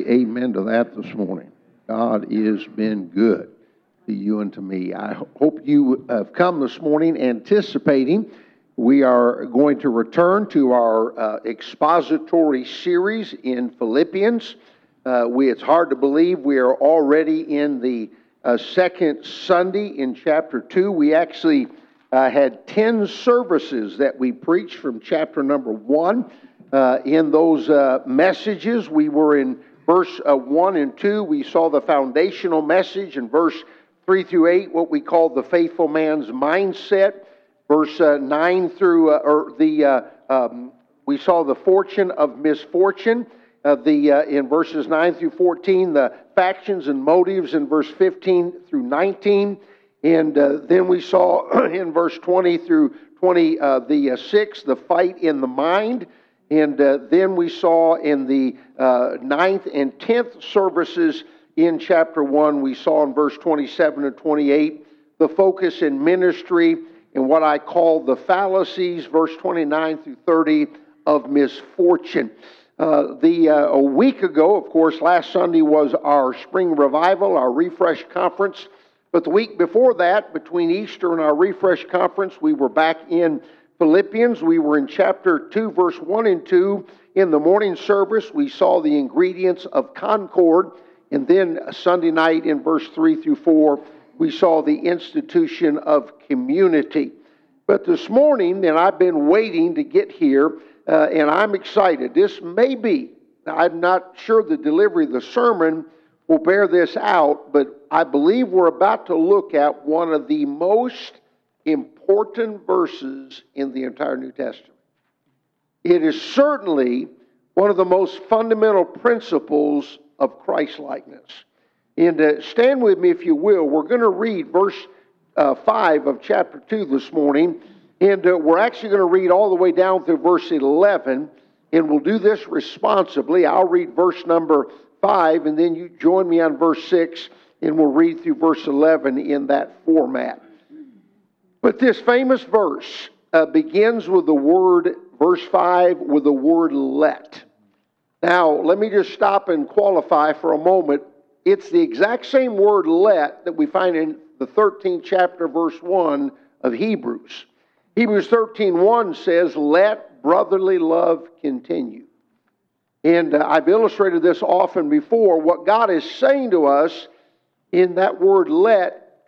say amen to that this morning. God has been good to you and to me. I hope you have come this morning anticipating we are going to return to our expository series in Philippians. It's hard to believe we are already in the second Sunday in chapter 2. We actually had 10 services that we preached from chapter number 1. In those messages, we were in verse 1 and 2. We saw the foundational message in verse 3 through 8, what we call the faithful man's mindset. Verse 9 through, we saw the fortune of misfortune. In verses 9 through 14, the factions and motives in verse 15 through 19. And then we saw in verse 20 through 26, the fight in the mind. And then we saw in the 9th and 10th services in chapter 1, we saw in verse 27 and 28, the focus in ministry and what I call the fallacies, verse 29 through 30, of misfortune. A week ago, of course, last Sunday was our spring revival, our refresh conference. But the week before that, between Easter and our refresh conference, we were back in Philippians. We were in chapter 2, verse 1 and 2. In the morning service, we saw the ingredients of concord. And then Sunday night in verse 3 through 4, we saw the institution of community. But this morning, and I've been waiting to get here, and I'm excited. This may be, I'm not sure the delivery of the sermon will bear this out, but I believe we're about to look at one of the most important verses in the entire New Testament. It is certainly one of the most fundamental principles of Christ-likeness. And stand with me if you will. We're going to read verse 5 of chapter 2 this morning. And we're actually going to read all the way down through verse 11. And we'll do this responsibly. I'll read verse number 5, and then you join me on verse 6, and we'll read through verse 11 in that format. But this famous verse begins with the word, verse 5, with the word let. Now, let me just stop and qualify for a moment. It's the exact same word let that we find in the 13th chapter, verse 1 of Hebrews. Hebrews 13:1 says, let brotherly love continue. And I've illustrated this often before. What God is saying to us in that word let,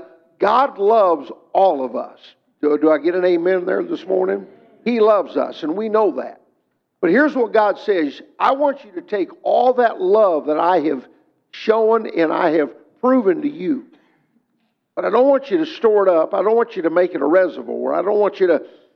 God loves all of us. Do I get an amen there this morning? He loves us, and we know that. But here's what God says. I want you to take all that love that I have shown and I have proven to you. But I don't want you to store it up. I don't want you to make it a reservoir. I don't want you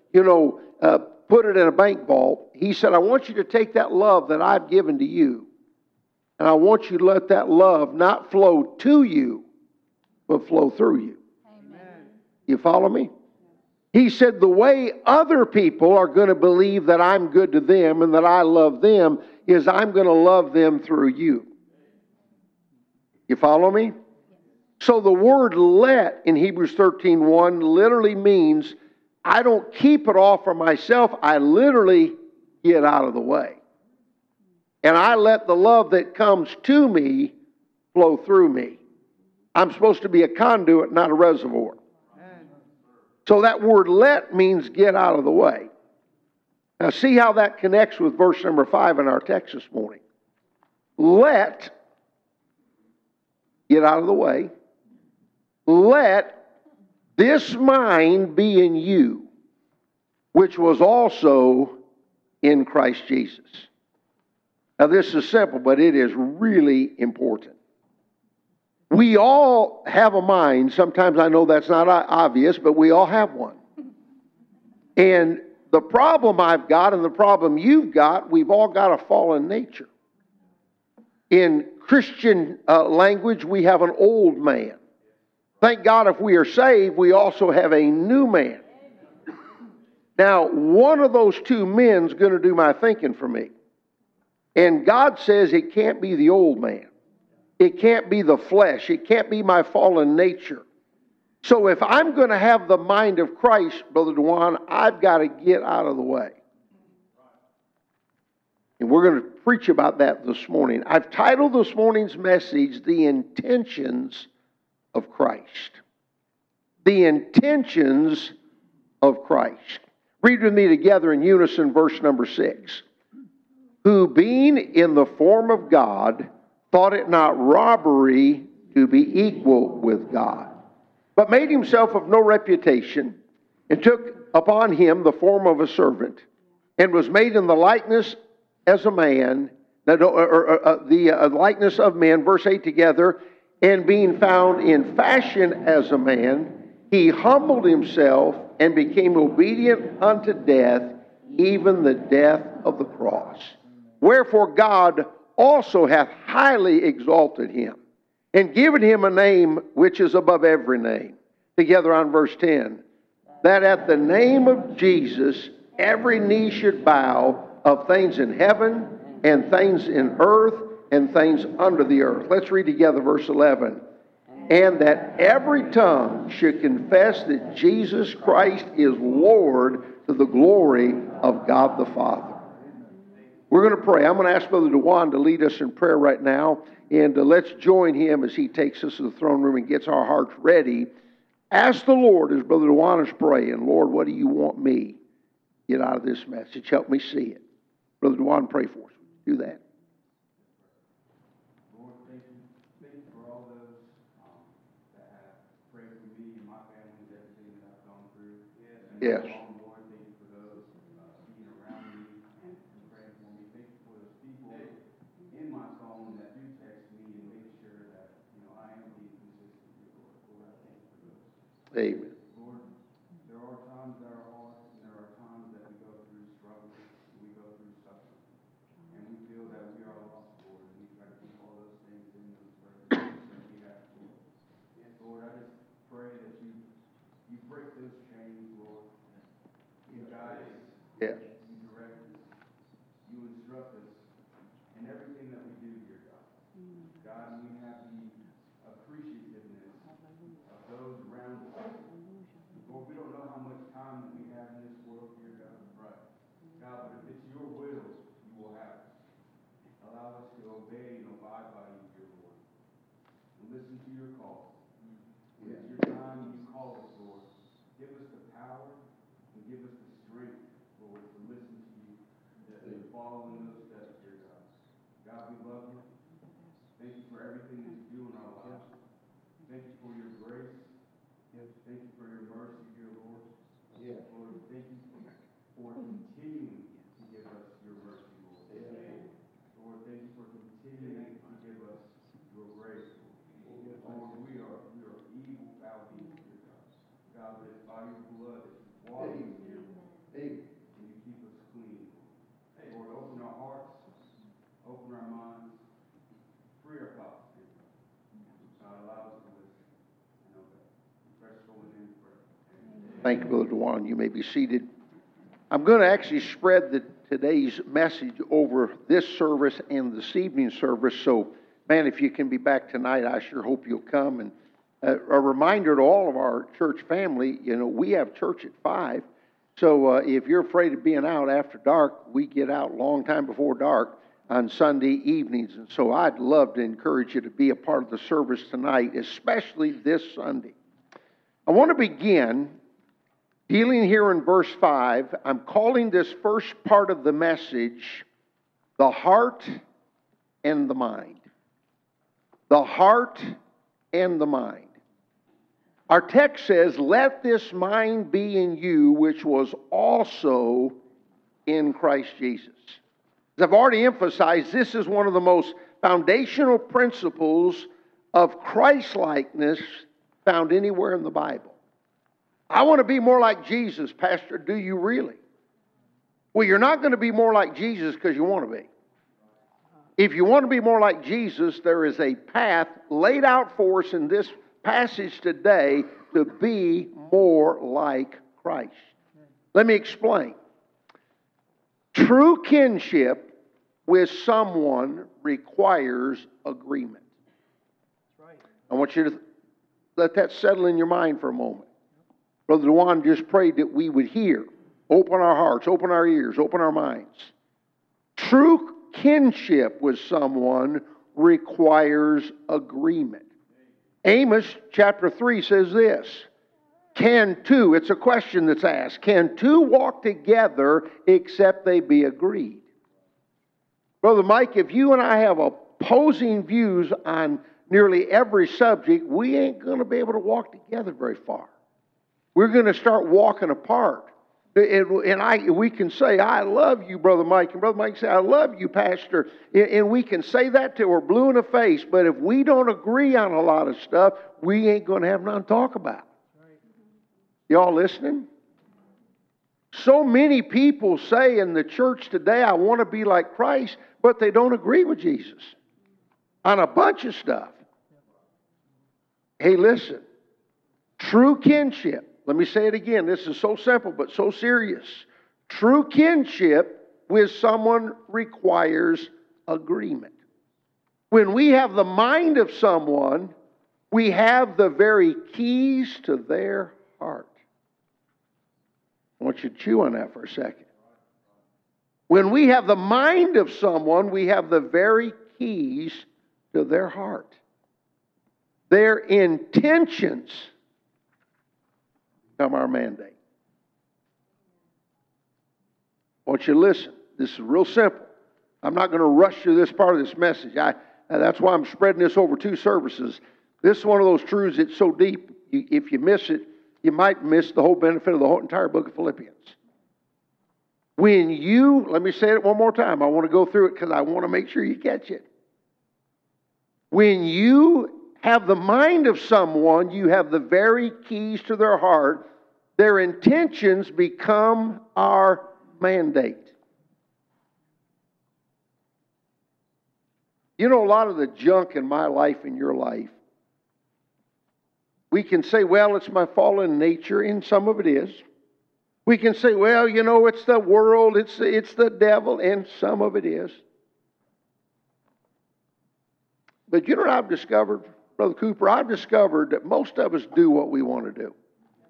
to, put it in a bank vault. He said, I want you to take that love that I've given to you, and I want you to let that love not flow to you, but flow through you. Amen. You follow me? He said, the way other people are going to believe that I'm good to them and that I love them is I'm going to love them through you. You follow me? So the word let in Hebrews 13:1 literally means I don't keep it all for myself. I literally get out of the way. And I let the love that comes to me flow through me. I'm supposed to be a conduit, not a reservoir. So that word let means get out of the way. Now see how that connects with verse number 5 in our text this morning. Let, get out of the way. Let this mind be in you, which was also in Christ Jesus. Now this is simple, but it is really important. We all have a mind. Sometimes I know that's not obvious, but we all have one. And the problem I've got and the problem you've got, we've all got a fallen nature. In Christian language, we have an old man. Thank God if we are saved, we also have a new man. Now, one of those two men is going to do my thinking for me. And God says it can't be the old man. It can't be the flesh. It can't be my fallen nature. So if I'm going to have the mind of Christ, Brother Dewan, I've got to get out of the way. And we're going to preach about that this morning. I've titled this morning's message, The Intentions of Christ. The Intentions of Christ. Read with me together in unison verse number 6. Who being in the form of God, thought it not robbery to be equal with God, but made himself of no reputation, and took upon him the form of a servant, and was made in the likeness as a man, the likeness of men, verse 8 together, and being found in fashion as a man, he humbled himself and became obedient unto death, even the death of the cross. Wherefore God also hath highly exalted him, and given him a name which is above every name. Together on verse 10. That at the name of Jesus every knee should bow, of things in heaven and things in earth and things under the earth. Let's read together verse 11. And that every tongue should confess that Jesus Christ is Lord, to the glory of God the Father. We're going to pray. I'm going to ask Brother Dewan to lead us in prayer right now. And let's join him as he takes us to the throne room and gets our hearts ready. Ask the Lord as Brother Dewan is praying, Lord, what do you want me to get out of this message? Help me see it. Brother Dewan, pray for us. Do that. Lord, thank you. Thank you for all those that have prayed for me and my family and everything that I've gone through. Yes. Lord, thank you for those being around me and praying for me. Thank you for those people in my phone that do text me and make sure that I am being consistent with you, Lord. Lord, I thank you for those. Amen. Lord, there are times that are hard, and there are times that we go through struggles, and we go through suffering, and we feel that we are lost, Lord, and we try to keep all those things in those prayers that we have, Lord. And Lord, I just pray that you break those chains, Lord. You guide us. Yes. You direct us. You instruct us in everything that we do here, God. God, we have the appreciativeness of those around us. Lord, we don't know how much time that we have in this world here, God. Right. God, but if it's your will, you will have it. Allow us to obey and abide by you, dear Lord. And listen to your call. When it's your time, you call us, Lord. Give us the power and give us the strength, Lord, to listen to you and follow in those steps, dear God. God, we love you. Thank you for everything that you do in our lives. Thank you for your grace. Thank you for your mercy, dear Lord. Lord, thank you for continuing to give us your mercy, Lord. Lord, thank you for continuing to give us your grace, Lord. Lord, we are evil, foul beings, dear God. God, but it's by your blood that you wash us, dear Lord, and you keep us clean. Lord, open our hearts, open our minds, free our thoughts, dear God. God, allow us to listen and obey. In Christ's holy name we pray. Amen. Thank you, Brother Dewan. You may be seated. I'm going to actually spread today's message over this service and this evening's service. So, man, if you can be back tonight, I sure hope you'll come. And a reminder to all of our church family, we have church at 5. So if you're afraid of being out after dark, we get out a long time before dark on Sunday evenings. And so I'd love to encourage you to be a part of the service tonight, especially this Sunday. I want to begin dealing here in verse 5. I'm calling this first part of the message, the heart and the mind. The heart and the mind. Our text says, let this mind be in you, which was also in Christ Jesus. As I've already emphasized, this is one of the most foundational principles of Christ-likeness found anywhere in the Bible. I want to be more like Jesus, Pastor. Do you really? Well, you're not going to be more like Jesus because you want to be. If you want to be more like Jesus, there is a path laid out for us in this passage today to be more like Christ. Let me explain. True kinship with someone requires agreement. I want you to let that settle in your mind for a moment. Brother Dewan just prayed that we would hear, open our hearts, open our ears, open our minds. True kinship with someone requires agreement. Amos chapter 3 says this, can two, it's a question that's asked, can two walk together except they be agreed? Brother Mike, if you and I have opposing views on nearly every subject, we ain't going to be able to walk together very far. We're going to start walking apart. We can say, I love you, Brother Mike. And Brother Mike can say, I love you, Pastor. And we can say that till we're blue in the face. But if we don't agree on a lot of stuff, we ain't going to have nothing to talk about. Y'all listening? So many people say in the church today, I want to be like Christ, but they don't agree with Jesus on a bunch of stuff. Hey, listen. True kinship. Let me say it again. This is so simple, but so serious. True kinship with someone requires agreement. When we have the mind of someone, we have the very keys to their heart. I want you to chew on that for a second. When we have the mind of someone, we have the very keys to their heart. Their intentions become our mandate. I want you to listen. This is real simple. I'm not going to rush through this part of this message. That's why I'm spreading this over 2 services. This is one of those truths that's so deep, if you miss it, you might miss the whole benefit of the whole entire book of Philippians. Let me say it one more time. I want to go through it because I want to make sure you catch it. When you have the mind of someone, you have the very keys to their heart. Their intentions become our mandate. You know, a lot of the junk in my life and your life, we can say, well, it's my fallen nature, and some of it is. We can say, well, you know, it's the world, it's the devil, and some of it is. But you know what I've discovered, Brother Cooper? I've discovered that most of us do what we want to do.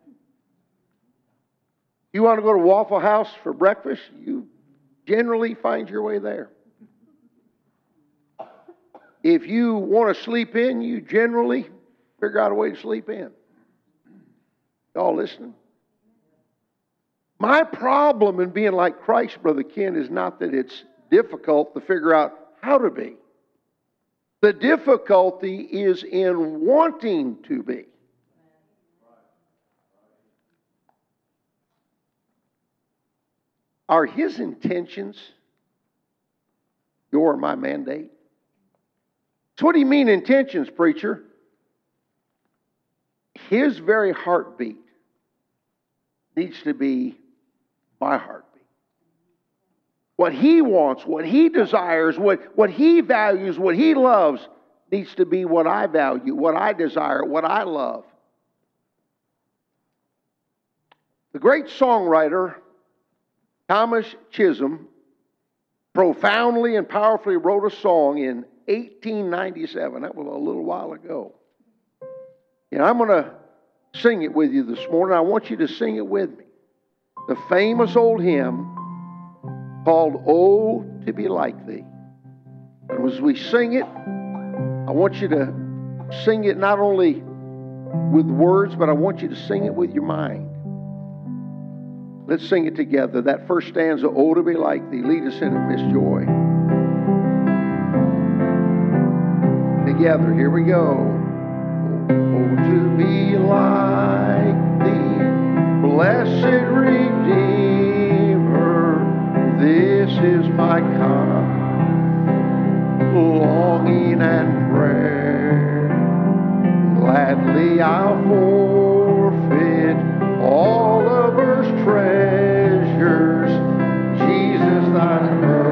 You want to go to Waffle House for breakfast, you generally find your way there. If you want to sleep in, you generally figure out a way to sleep in. Y'all listening? My problem in being like Christ, Brother Ken, is not that it's difficult to figure out how to be. The difficulty is in wanting to be. Are His intentions your or my mandate? So what do you mean intentions, preacher? His very heartbeat needs to be my heartbeat. What He wants, what He desires, what He values, what He loves needs to be what I value, what I desire, what I love. The great songwriter Thomas Chisholm profoundly and powerfully wrote a song in 1897. That was a little while ago. And I'm going to sing it with you this morning. I want you to sing it with me. The famous old hymn called "Oh, to Be Like Thee." And as we sing it, I want you to sing it not only with words, but I want you to sing it with your mind. Let's sing it together. That first stanza, "Oh, to be like Thee." Lead us in it, Miss Joy. Together, here we go. Oh, to be like Thee, blessed Redeemer, this is my longing and prayer. Gladly I'll forfeit all of earth's treasures, Jesus, Thy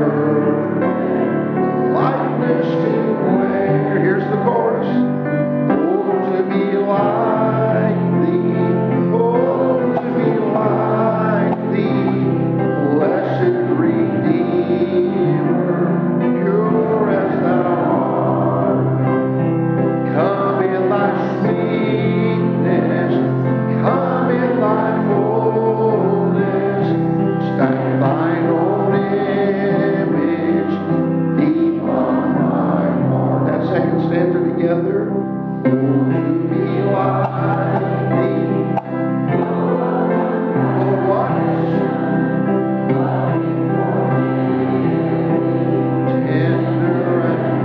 earth, likeness to wear. Here's the chorus. Oh, to be like Thee, oh, to be like Thee, blessed Redeemer, pure as Thou art. Come in Thy sweetness, together. Oh, to be like thee. Oh, what? Tender and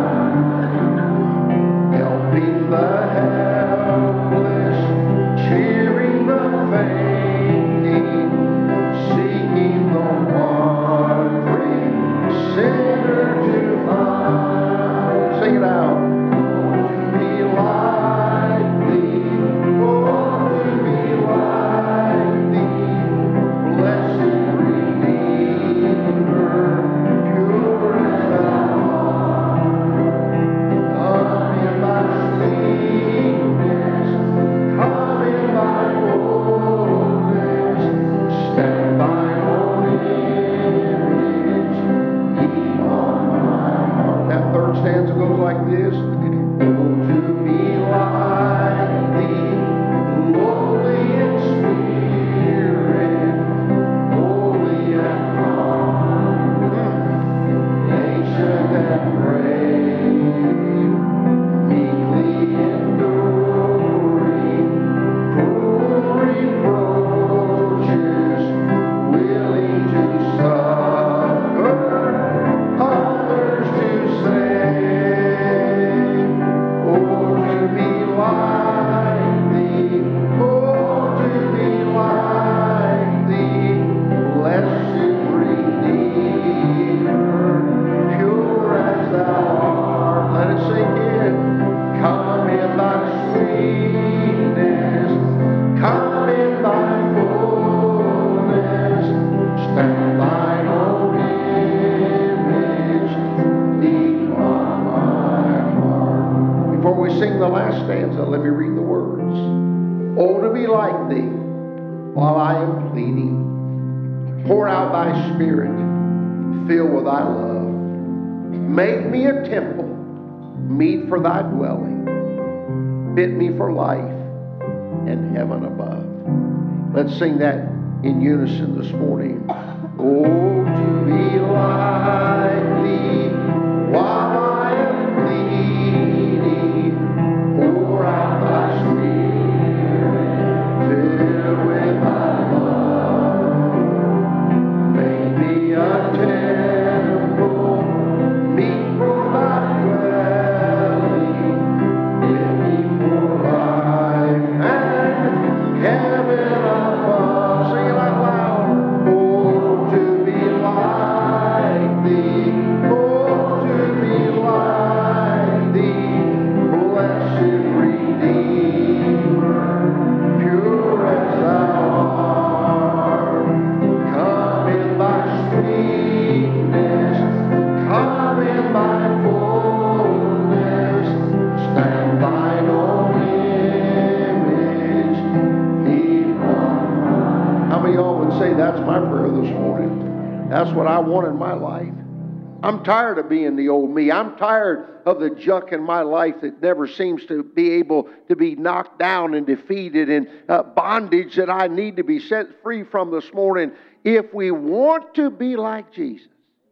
kind, helping the helpless, cheering the fainting, seeking the wandering sinner to find. Sing it out. To be like thee, oh, to be like thee, blessed Redeemer, pure as thou art. Come in thy sweetness, come in thy fullness, stamp thine own image deep on my heart. That third stanza goes like this. Oh, to be like thee, lowly in spirit, holy and calm, patient and brave, meekly enduring cruel reproaches, willing to suffer, others to save. Oh, to be like thee, oh, to be like thee, blessed Redeemer, pure as thou art. Let it sink in. Come in thy sweetness, come in thy fullness, stamp thine own image deep on my heart. Before we sing the last stanza, let me read the words. Oh, to be like thee, while I am pleading, pour out thy spirit, fill with thy love. Make me a temple, meet for thy dwelling, fit me for life and heaven above. Let's sing that in unison this morning. Oh, to be like thee, while I am pleading, pour out thy spirit, fill with thy love. Make me a temple, meet for thy dwelling, fit me for life and heaven above. Sing it out loud. Oh, to be like thee, oh, to be like thee, blessed Redeemer, pure as thou art. Come in thy sweetness, come in thy fullness, stamp thine own image deep on mine. How many of y'all would say that's my prayer this morning? That's what I want in my life. I'm tired of being the old me. I'm tired of the junk in my life that never seems to be able to be knocked down and defeated, and bondage that I need to be set free from this morning. If we want to be like Jesus,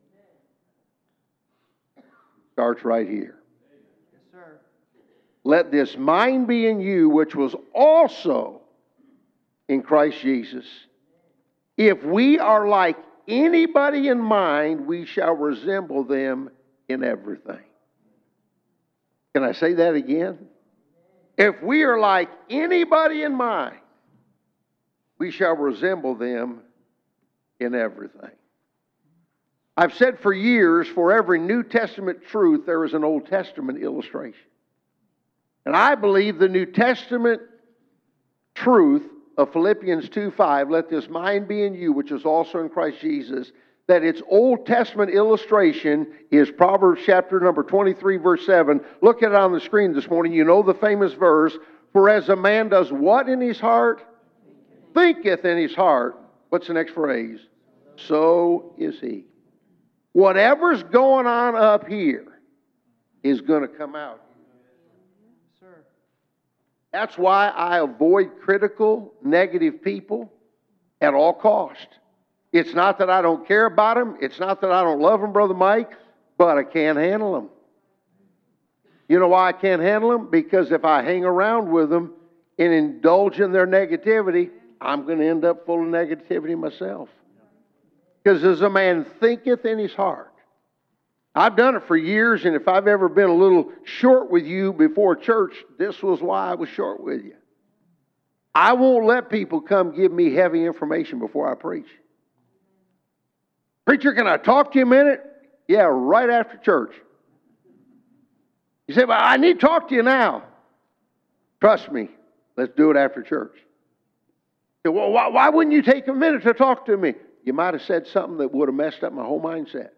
starts right here. Yes, sir. Let this mind be in you, which was also in Christ Jesus. If we are like anybody in mind, we shall resemble them in everything. Can I say that again? If we are like anybody in mind, we shall resemble them in everything. I've said for years, for every New Testament truth, there is an Old Testament illustration. And I believe the New Testament truth of Philippians 2:5, let this mind be in you, which is also in Christ Jesus, that its Old Testament illustration is Proverbs chapter number 23, verse 7. Look at it on the screen this morning. You know the famous verse, for as a man does what in his heart? Thinketh in his heart. What's the next phrase? So is he. Whatever's going on up here is going to come out. Sir. That's why I avoid critical, negative people at all cost. It's not that I don't care about them. It's not that I don't love them, Brother Mike, but I can't handle them. You know why I can't handle them? Because if I hang around with them and indulge in their negativity, I'm going to end up full of negativity myself. Because as a man thinketh in his heart. I've done it for years, and if I've ever been a little short with you before church, this was why I was short with you. I won't let people come give me heavy information before I preach. Preacher, can I talk to you a minute? Yeah, right after church. You say, well, I need to talk to you now. Trust me, let's do it after church. You say, well, why wouldn't you take a minute to talk to me? You might have said something that would have messed up my whole mindset.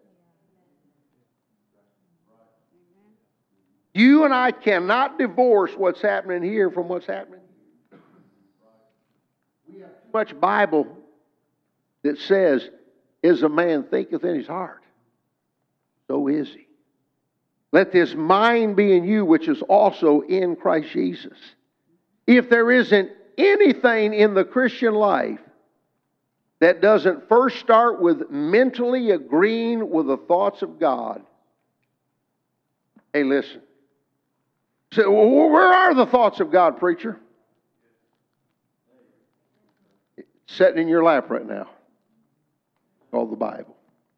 You and I cannot divorce what's happening here from what's happening. We have too much Bible that says, as a man thinketh in his heart, so is he. Let this mind be in you, which is also in Christ Jesus. If there isn't anything in the Christian life that doesn't first start with mentally agreeing with the thoughts of God, hey, listen. So, well, where are the thoughts of God, preacher? It's sitting in your lap right now. Called the Bible.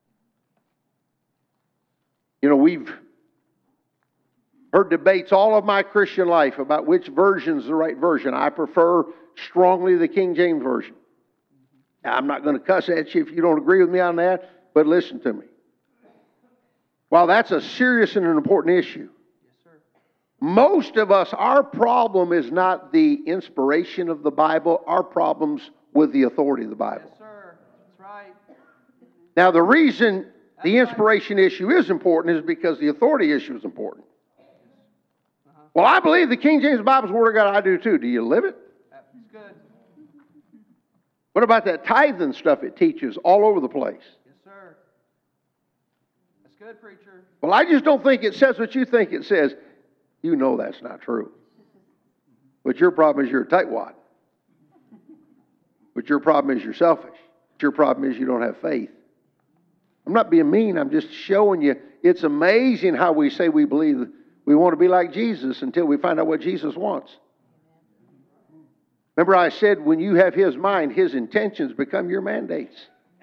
You know, we've heard debates all of my Christian life about which version is the right version. I prefer strongly the King James Version. Now, I'm not going to cuss at you if you don't agree with me on that, but listen to me. While that's a serious and an important issue, most of us, our problem is not the inspiration of the Bible. Our problem's with the authority of the Bible. Yes, sir. That's right. Now, the reason the inspiration issue is important is because the authority issue is important. Well, I believe the King James Bible is the Word of God. I do too. Do you live it? That's good. What about that tithing stuff it teaches all over the place? Yes, sir. That's good, preacher. Well, I just don't think it says what you think it says. You know that's not true. But your problem is you're a tightwad. But your problem is you're selfish. But your problem is you don't have faith. I'm not being mean. I'm just showing you. It's amazing how we say we believe we want to be like Jesus until we find out what Jesus wants. Remember I said when you have His mind, His intentions become your mandates.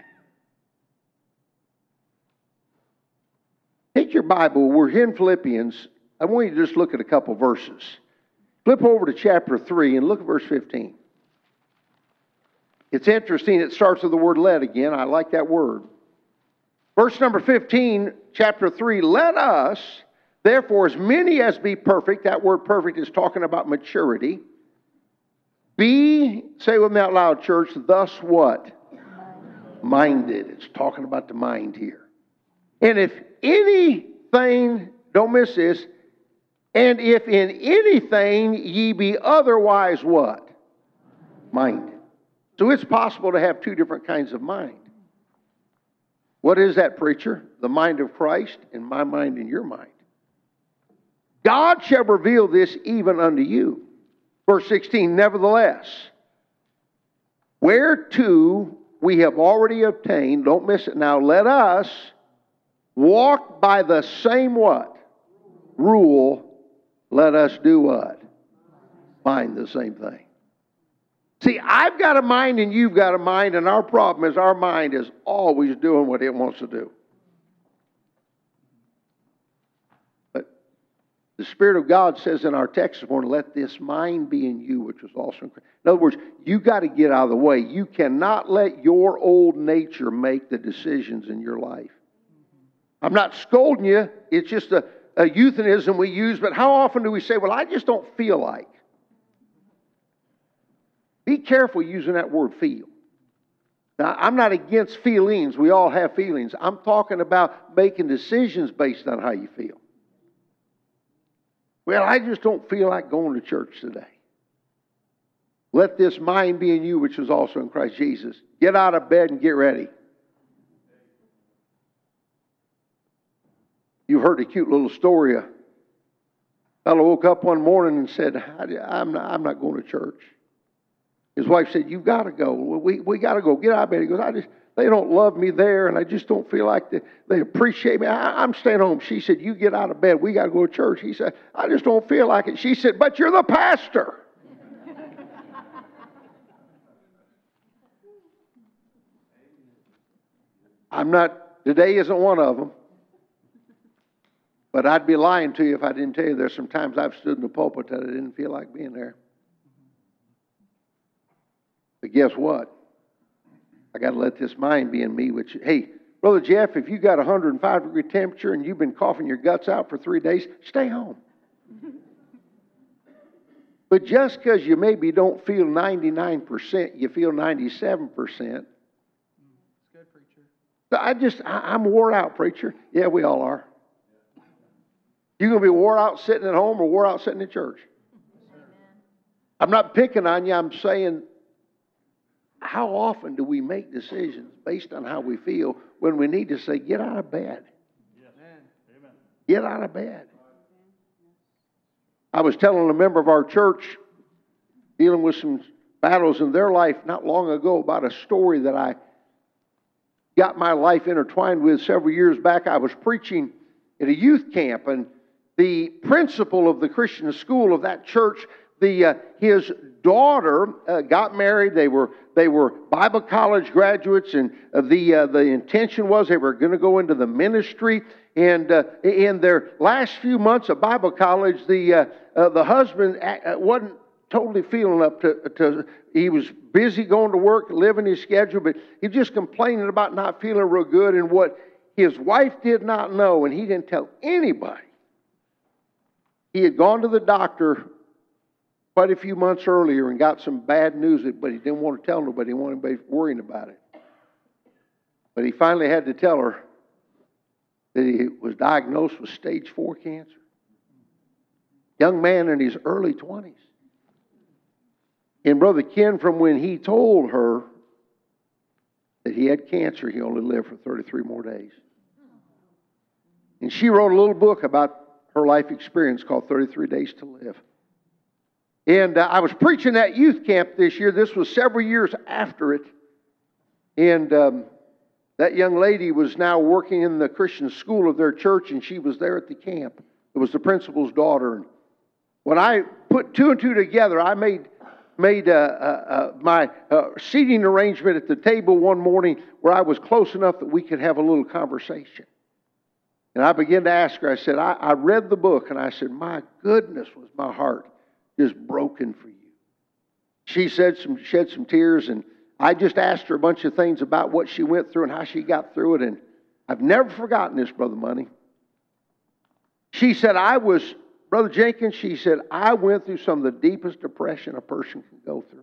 Take your Bible. We're in Philippians. I want you to just look at a couple verses. Flip over to chapter 3 and look at verse 15. It's interesting. It starts with the word let again. I like that word. Verse number 15, chapter 3. Let us, therefore, as many as be perfect. That word perfect is talking about maturity. Be, say with me out loud, church, thus what? Minded. It's talking about the mind here. And if anything, don't miss this, and if in anything ye be otherwise what? Minded. So it's possible to have two different kinds of mind. What is that, preacher? The mind of Christ and my mind and your mind. God shall reveal this even unto you. Verse 16, nevertheless, whereto we have already obtained, don't miss it now, let us walk by the same what? Rule. Let us do what? Mind the same thing. See, I've got a mind and you've got a mind, and our problem is our mind is always doing what it wants to do. But the Spirit of God says in our text this morning, let this mind be in you, which was also in Christ. In other words, you've got to get out of the way. You cannot let your old nature make the decisions in your life. I'm not scolding you. It's just a euphemism we use, but how often do we say, well, I just don't feel like? Be careful using that word feel. Now, I'm not against feelings. We all have feelings. I'm talking about making decisions based on how you feel. Well, I just don't feel like going to church today. Let this mind be in you, which is also in Christ Jesus. Get out of bed and get ready. You've heard a cute little story. A fellow woke up one morning and said, I'm not going to church. His wife said, you've got to go. We got to go. Get out of bed. He goes, they don't love me there, and I just don't feel like they appreciate me. I'm staying home. She said, you get out of bed. We got to go to church. He said, I just don't feel like it. She said, but you're the pastor. Today isn't one of them. But I'd be lying to you if I didn't tell you there's some times I've stood in the pulpit that I didn't feel like being there. But guess what? I got to let this mind be in me, which, hey, Brother Jeff, if you got 105-degree temperature and you've been coughing your guts out for 3 days, stay home. But just because you maybe don't feel 99%, you feel 97%. I'm wore out, preacher. Yeah, we all are. You're going to be wore out sitting at home or wore out sitting in church. I'm not picking on you. I'm saying, how often do we make decisions based on how we feel when we need to say, get out of bed? Amen. Get out of bed. I was telling a member of our church, dealing with some battles in their life not long ago, about a story that I got my life intertwined with several years back. I was preaching at a youth camp, and the principal of the Christian school of that church, his daughter got married. They were Bible college graduates, and the intention was they were going to go into the ministry. And in their last few months of Bible college, the husband wasn't totally feeling up to. He was busy going to work, living his schedule, but he was just complaining about not feeling real good. And what his wife did not know, and he didn't tell anybody, he had gone to the doctor quite a few months earlier and got some bad news, but he didn't want to tell nobody. He didn't want anybody worrying about it. But he finally had to tell her that he was diagnosed with stage 4 cancer. Young man in his early 20s. And Brother Ken, from when he told her that he had cancer, he only lived for 33 more days. And she wrote a little book about her life experience called 33 Days to Live. And I was preaching at youth camp this year. This was several years after it. And that young lady was now working in the Christian school of their church, and she was there at the camp. It was the principal's daughter. And when I put two and two together, I made my seating arrangement at the table one morning where I was close enough that we could have a little conversation. And I began to ask her, I said, I read the book, and I said, my goodness, was my heart just broken for you. She shed some tears, and I just asked her a bunch of things about what she went through and how she got through it, and I've never forgotten this, Brother Money. She said, Brother Jenkins, she said, I went through some of the deepest depression a person can go through.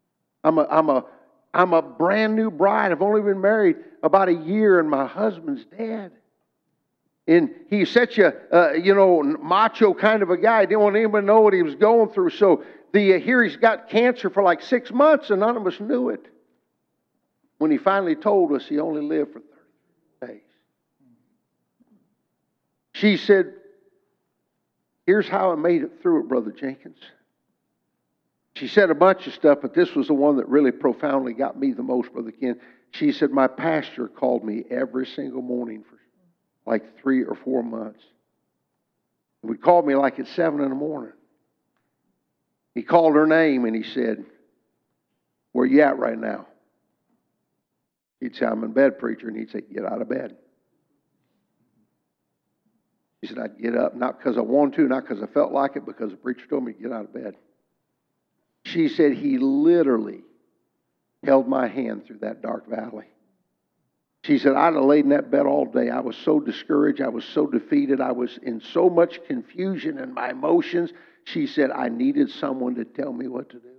I'm a brand new bride. I've only been married about a year, and my husband's dead. And he's such a macho kind of a guy. He didn't want anyone to know what he was going through. So here he's got cancer for like 6 months, and none of us knew it. When he finally told us, he only lived for 30 days. She said, here's how I made it through it, Brother Jenkins. She said a bunch of stuff, but this was the one that really profoundly got me the most, Brother Ken. She said, my pastor called me every single morning for like 3 or 4 months. He would call me like at 7 in the morning. He called her name and he said, where you at right now? He'd say, I'm in bed, preacher. And he'd say, get out of bed. He said, I'd get up, not because I wanted to, not because I felt like it, because the preacher told me to get out of bed. She said, he literally held my hand through that dark valley. She said, I'd have laid in that bed all day. I was so discouraged. I was so defeated. I was in so much confusion in my emotions. She said, I needed someone to tell me what to do.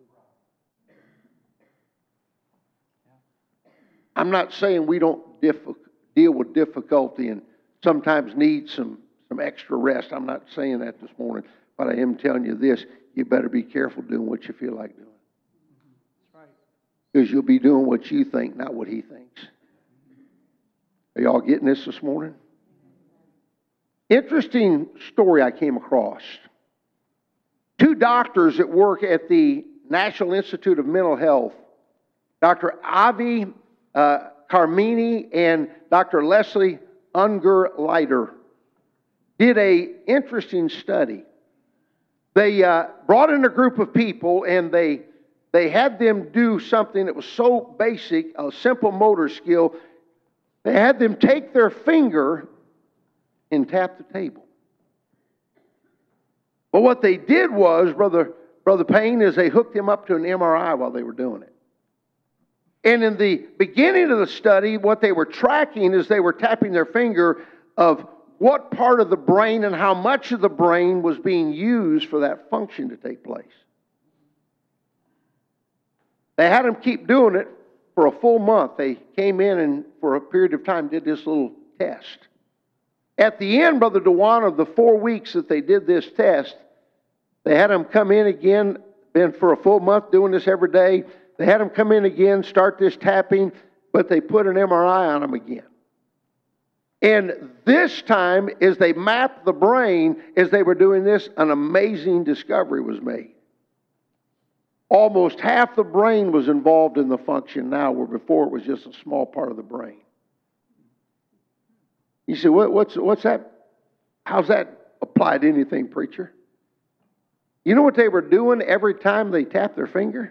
I'm not saying we don't deal with difficulty and sometimes need some extra rest. I'm not saying that this morning. But I am telling you this, you better be careful doing what you feel like doing. That's right. Because you'll be doing what you think, not what he thinks. Are y'all getting this morning? Interesting story I came across. 2 doctors that work at the National Institute of Mental Health, Dr. Avi Carmini and Dr. Leslie Unger-Leiter did an interesting study. They brought in a group of people and they had them do something that was so basic, a simple motor skill. They had them take their finger and tap the table. But what they did was, Brother Payne, is they hooked him up to an MRI while they were doing it. And in the beginning of the study, what they were tracking is they were tapping their finger of what part of the brain and how much of the brain was being used for that function to take place. They had them keep doing it for a full month. They came in and for a period of time did this little test. At the end, Brother Dewan, of the 4 weeks that they did this test, they had them come in again, been for a full month doing this every day. They had them come in again, start this tapping, but they put an MRI on them again. And this time, as they mapped the brain, as they were doing this, an amazing discovery was made. Almost half the brain was involved in the function now, where before it was just a small part of the brain. You say, what's that? How's that apply to anything, preacher? You know what they were doing every time they tapped their finger?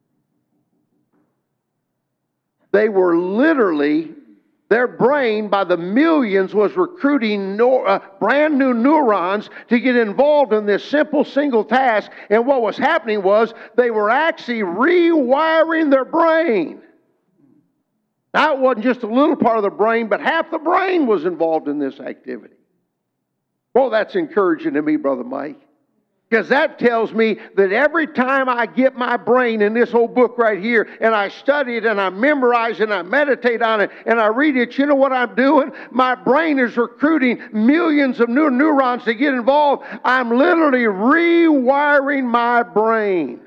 They were literally, their brain by the millions was recruiting brand new neurons to get involved in this simple single task. And what was happening was they were actually rewiring their brain. Now it wasn't just a little part of the brain, but half the brain was involved in this activity. Well, that's encouraging to me, Brother Mike. Because that tells me that every time I get my brain in this old book right here and I study it and I memorize it and I meditate on it and I read it, you know what I'm doing? My brain is recruiting millions of new neurons to get involved. I'm literally rewiring my brain.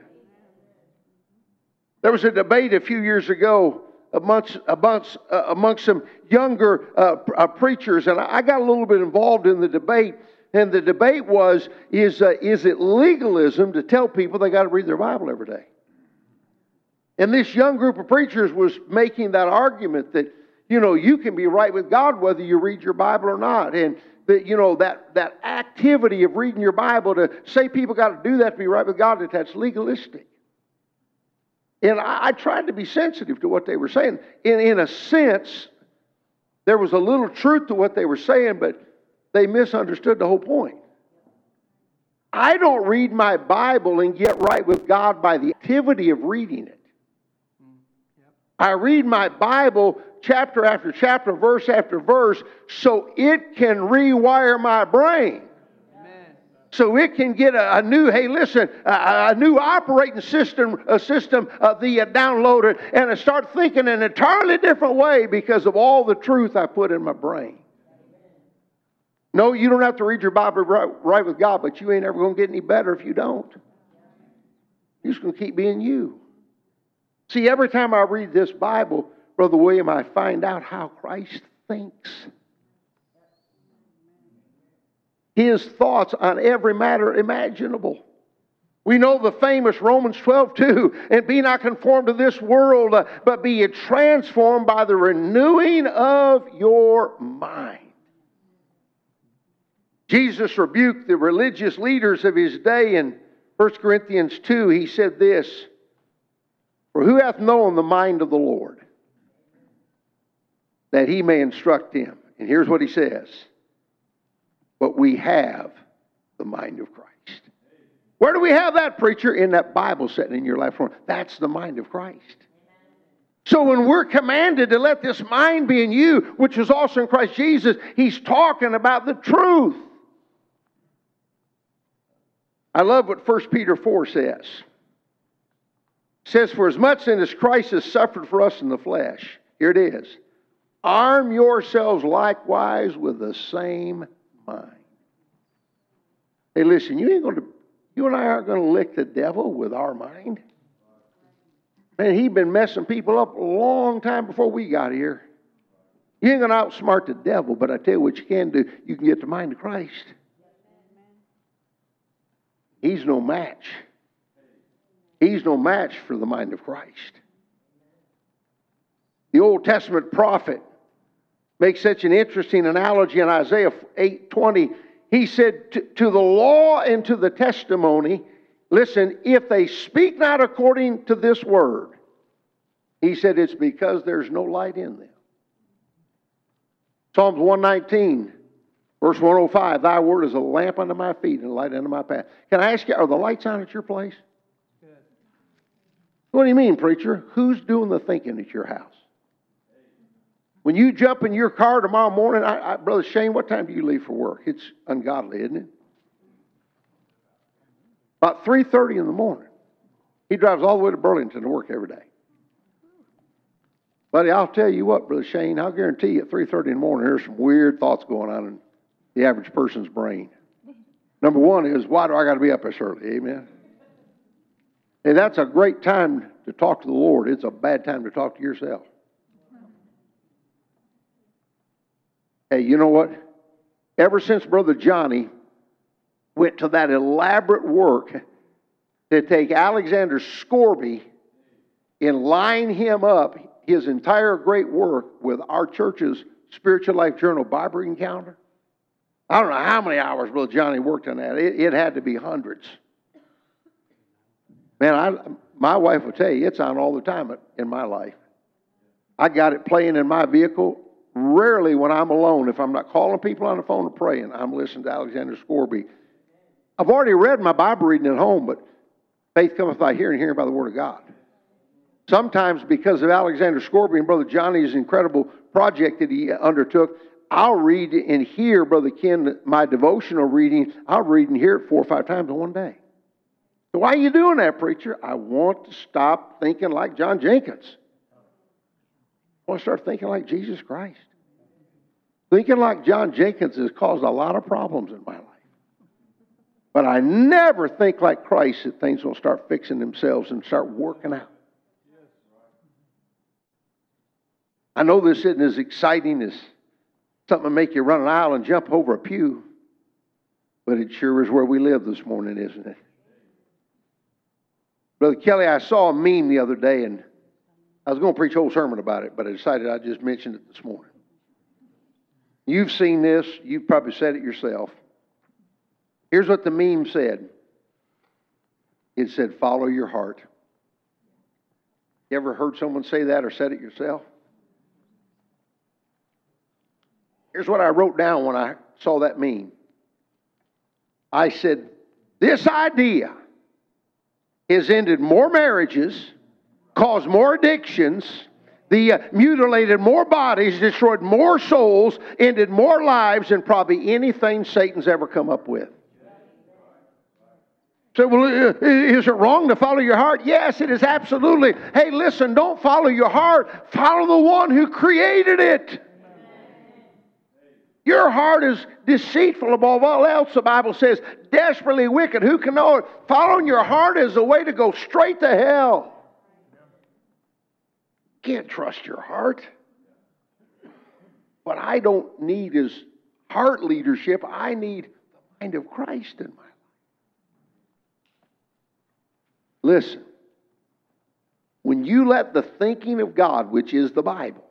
There was a debate a few years ago amongst some younger preachers, and I got a little bit involved in the debate. And the debate was, is it legalism to tell people they got to read their Bible every day? And this young group of preachers was making that argument that, you can be right with God whether you read your Bible or not. And that, that activity of reading your Bible, to say people got to do that to be right with God, that's legalistic. And I tried to be sensitive to what they were saying. In a sense, there was a little truth to what they were saying, but they misunderstood the whole point. I don't read my Bible and get right with God by the activity of reading it. I read my Bible chapter after chapter, verse after verse, so it can rewire my brain. So it can get a new, a new operating system, downloaded, and I start thinking in an entirely different way because of all the truth I put in my brain. No, you don't have to read your Bible right with God, but you ain't ever going to get any better if you don't. You're just going to keep being you. See, every time I read this Bible, Brother William, I find out how Christ thinks. His thoughts on every matter imaginable. We know the famous Romans 12:2, and be not conformed to this world, but be ye transformed by the renewing of your mind. Jesus rebuked the religious leaders of his day in 1 Corinthians 2. He said this, "For who hath known the mind of the Lord, that he may instruct him?" And here's what he says, "But we have the mind of Christ." Where do we have that, preacher? In that Bible sitting in your life. That's the mind of Christ. So when we're commanded to let this mind be in you, which is also in Christ Jesus, he's talking about the truth. I love what 1 Peter 4 says. It says, "For as much then as Christ has suffered for us in the flesh," here it is, "arm yourselves likewise with the same mind." Hey, listen, you and I aren't going to lick the devil with our mind. Man, he's been messing people up a long time before we got here. You ain't going to outsmart the devil, but I tell you what you can do. You can get the mind of Christ. He's no match. He's no match for the mind of Christ. The Old Testament prophet makes such an interesting analogy in Isaiah 8:20. He said, to the law and to the testimony, listen, if they speak not according to this word, he said it's because there's no light in them. Psalms 119, verse 105, thy word is a lamp unto my feet and a light unto my path. Can I ask you, are the lights on at your place? Good. What do you mean, preacher? Who's doing the thinking at your house? When you jump in your car tomorrow morning, Brother Shane, what time do you leave for work? It's ungodly, isn't it? About 3:30 in the morning. He drives all the way to Burlington to work every day. Buddy, I'll tell you what, Brother Shane, I'll guarantee you at 3:30 in the morning, there's some weird thoughts going on in the average person's brain. Number one is, why do I got to be up this early? Amen. And that's a great time to talk to the Lord. It's a bad time to talk to yourself. Hey, you know what? Ever since Brother Johnny went to that elaborate work to take Alexander Scourby and line him up, his entire great work with our church's Spiritual Life Journal Bible reading calendar, I don't know how many hours Brother Johnny worked on that. It had to be hundreds. Man, my wife will tell you, it's on all the time in my life. I got it playing in my vehicle. Rarely when I'm alone, if I'm not calling people on the phone or praying, I'm listening to Alexander Scourby. I've already read my Bible reading at home, but faith cometh by hearing, hearing by the Word of God. Sometimes because of Alexander Scourby and Brother Johnny's incredible project that he undertook, I'll read and hear, Brother Ken, my devotional reading. I'll read and hear it 4 or 5 times in one day. So why are you doing that, preacher? I want to stop thinking like John Jenkins. I want to start thinking like Jesus Christ. Thinking like John Jenkins has caused a lot of problems in my life. But I never think like Christ that things will start fixing themselves and start working out. I know this isn't as exciting as something to make you run an aisle and jump over a pew, but it sure is where we live this morning, isn't it? Brother Kelly, I saw a meme the other day, and I was going to preach a whole sermon about it, but I decided I'd just mention it this morning. You've seen this. You've probably said it yourself. Here's what the meme said. It said, follow your heart. You ever heard someone say that or said it yourself? Here's what I wrote down when I saw that meme. I said, this idea has ended more marriages, caused more addictions, mutilated more bodies, destroyed more souls, ended more lives than probably anything Satan's ever come up with. So, well, is it wrong to follow your heart? Yes, it is absolutely. Hey, listen, don't follow your heart. Follow the one who created it. Your heart is deceitful above all else, the Bible says, desperately wicked. Who can know it? Following your heart is the way to go straight to hell. Can't trust your heart. What I don't need is heart leadership. I need the mind of Christ in my life. Listen, when you let the thinking of God, which is the Bible,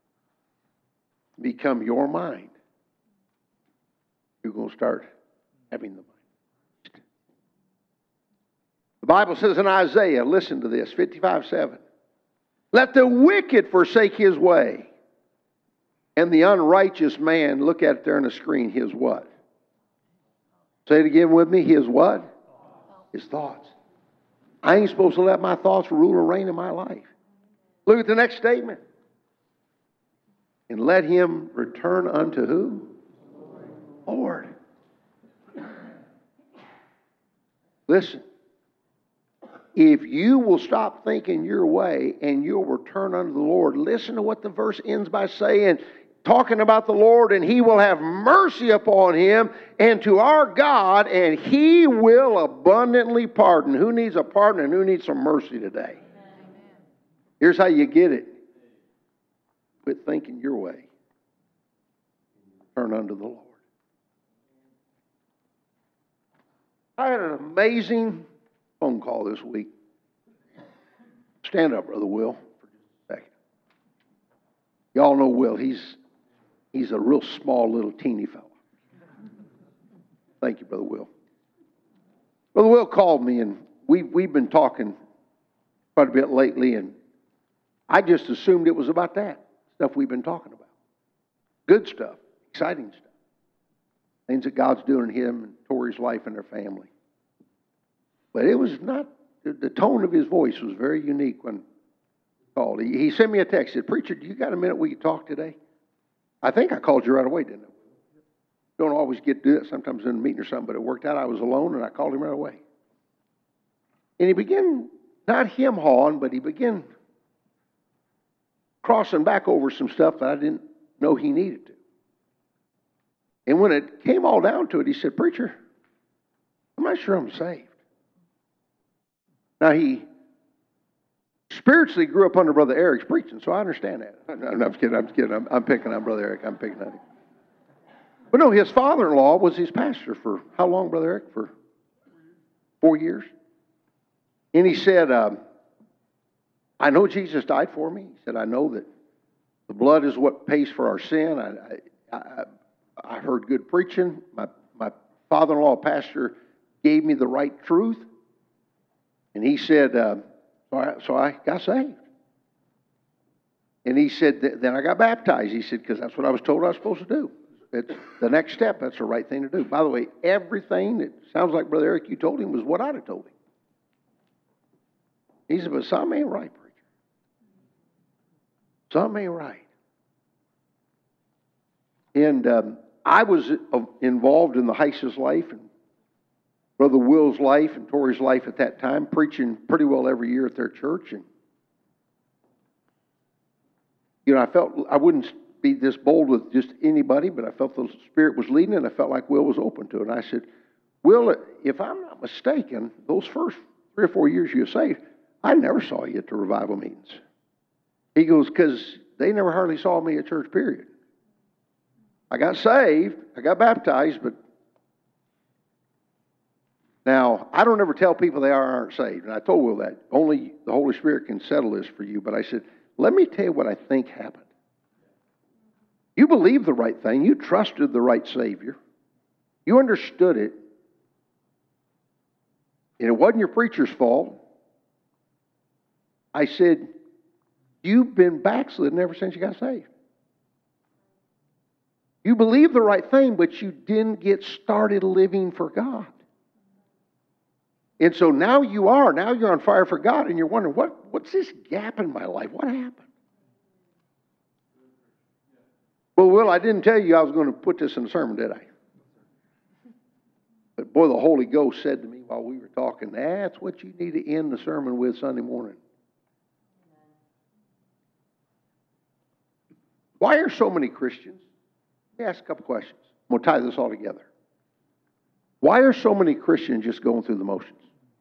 become your mind, you're going to start having the mind. The Bible says in Isaiah, listen to this, 55:7. Let the wicked forsake his way, and the unrighteous man, look at it there on the screen, his what? Say it again with me, his what? His thoughts. I ain't supposed to let my thoughts rule and reign in my life. Look at the next statement. And let him return unto who? Lord. Listen. If you will stop thinking your way and you'll return unto the Lord, listen to what the verse ends by saying, talking about the Lord, and He will have mercy upon him and to our God, and He will abundantly pardon. Who needs a pardon and who needs some mercy today? Here's how you get it. Quit thinking your way. Turn unto the Lord. I had an amazing phone call this week. Stand up, Brother Will, for just a second. Y'all know Will. He's a real small little teeny fellow. Thank you, Brother Will. Brother Will called me, and we've been talking quite a bit lately, and I just assumed it was about that stuff we've been talking about. Good stuff, exciting stuff. Things that God's doing in him and Tori's life and their family. But it was not, the tone of his voice was very unique when he called. He sent me a text. He said, "Preacher, do you got a minute we can talk today?" I think I called you right away, didn't I? Don't always get to do that. Sometimes in a meeting or something, but it worked out. I was alone, and I called him right away. And he began, not hem-hawing, but he began crossing back over some stuff that I didn't know he needed to. And when it came all down to it, he said, "Preacher, I'm not sure I'm saved." Now, he spiritually grew up under Brother Eric's preaching, so I understand that. No, I'm kidding. I'm picking on Brother Eric. I'm picking on him. But no, his father-in-law was his pastor for how long, Brother Eric? For 4 years. And he said, "I know Jesus died for me." He said, "I know that the blood is what pays for our sin. I heard good preaching. My father-in-law, pastor, gave me the right truth." And he said, so I got saved. And he said, then I got baptized. He said, because that's what I was told I was supposed to do. It's the next step. That's the right thing to do. By the way, everything that sounds like Brother Eric, you told him was what I'd have told him. He said, but something ain't right, preacher. Something ain't right. And I was involved in the Heiss's life and Brother Will's life and Tori's life at that time, preaching pretty well every year at their church. And, I felt I wouldn't be this bold with just anybody, but I felt the Spirit was leading, and I felt like Will was open to it. And I said, "Will, if I'm not mistaken, those first 3 or 4 years you were saved, I never saw you at the revival meetings." He goes, "Because they never hardly saw me at church, period. I got saved, I got baptized, but now, I don't ever tell people they are or aren't saved." And I told Will that. Only the Holy Spirit can settle this for you. But I said, let me tell you what I think happened. You believed the right thing. You trusted the right Savior. You understood it. And it wasn't your preacher's fault. I said, you've been backslidden ever since you got saved. You believed the right thing, but you didn't get started living for God. And so now you're on fire for God, and you're wondering, what's this gap in my life? What happened? Well, Will, I didn't tell you I was going to put this in a sermon, did I? But boy, the Holy Ghost said to me while we were talking, that's what you need to end the sermon with Sunday morning. Why are so many Christians? Let me ask a couple questions. I'm going to tie this all together. Why are so many Christians just going through the motions?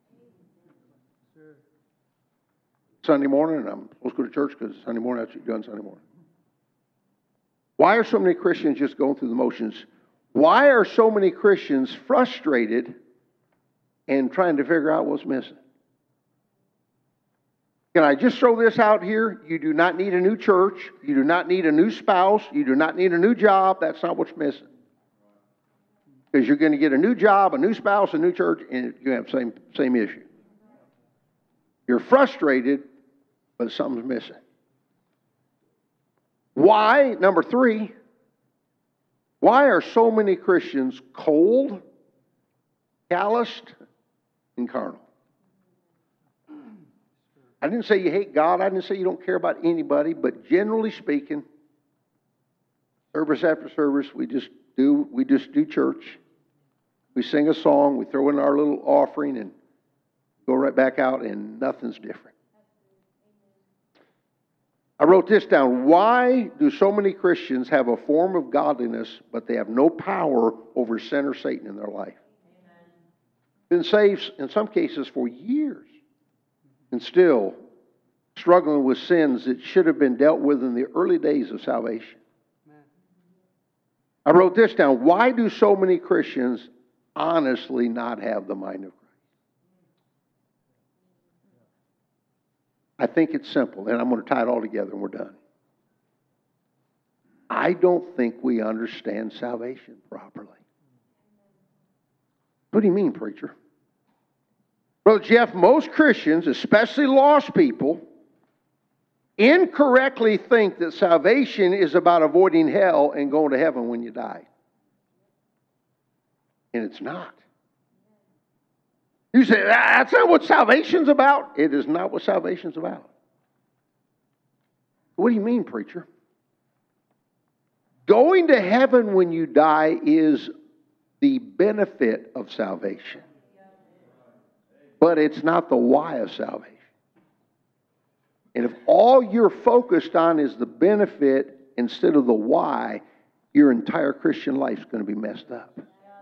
Sunday morning, and I'm supposed to go to church because Sunday morning, that's what you do on Sunday morning. Why are so many Christians just going through the motions? Why are so many Christians frustrated and trying to figure out what's missing? Can I just throw this out here? You do not need a new church. You do not need a new spouse. You do not need a new job. That's not what's missing. Because you're going to get a new job, a new spouse, a new church, and you have the same issue. You're frustrated, but something's missing. Why? Number 3, why are so many Christians cold, calloused, and carnal? I didn't say you hate God. I didn't say you don't care about anybody, but generally speaking, service after service, we just do church. We sing a song, we throw in our little offering, and go right back out, and nothing's different. I wrote this down. Why do so many Christians have a form of godliness, but they have no power over sin or Satan in their life? Been saved, in some cases, for years, and still struggling with sins that should have been dealt with in the early days of salvation. I wrote this down. Why do so many Christians honestly not have the mind of Christ? I think it's simple, and I'm going to tie it all together and we're done. I don't think we understand salvation properly. What do you mean, preacher? Brother Jeff, most Christians, especially lost people, incorrectly think that salvation is about avoiding hell and going to heaven when you die. And it's not. You say, that's not what salvation's about. It is not what salvation's about. What do you mean, preacher? Going to heaven when you die is the benefit of salvation. But it's not the why of salvation. And if all you're focused on is the benefit instead of the why, your entire Christian life is going to be messed up.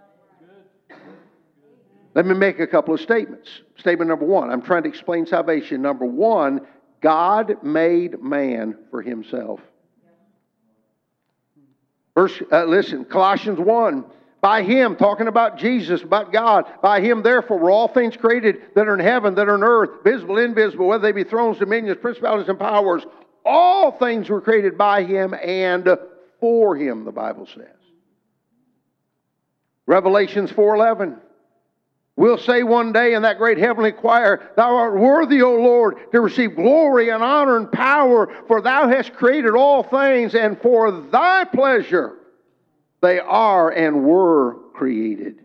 Let me make a couple of statements. Statement number one, I'm trying to explain salvation. Number one, God made man for himself. Listen, Colossians 1, by him, talking about Jesus, about God, by him, therefore, were all things created that are in heaven, that are on earth, visible, invisible, whether they be thrones, dominions, principalities, and powers. All things were created by him and for him, the Bible says. Revelations 4:11. We'll say one day in that great heavenly choir, Thou art worthy, O Lord, to receive glory and honor and power, for Thou hast created all things, and for Thy pleasure they are and were created.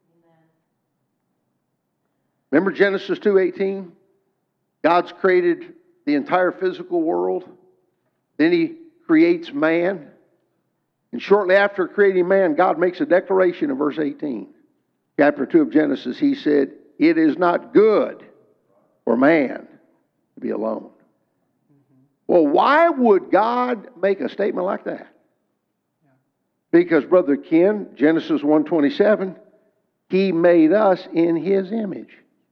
Remember Genesis 2:18? God's created the entire physical world. Then He creates man. And shortly after creating man, God makes a declaration in verse 18. Chapter 2 of Genesis, He said, it is not good for man to be alone. Well, why would God make a statement like that? Because, Brother Ken, Genesis 1:27, He made us in His image.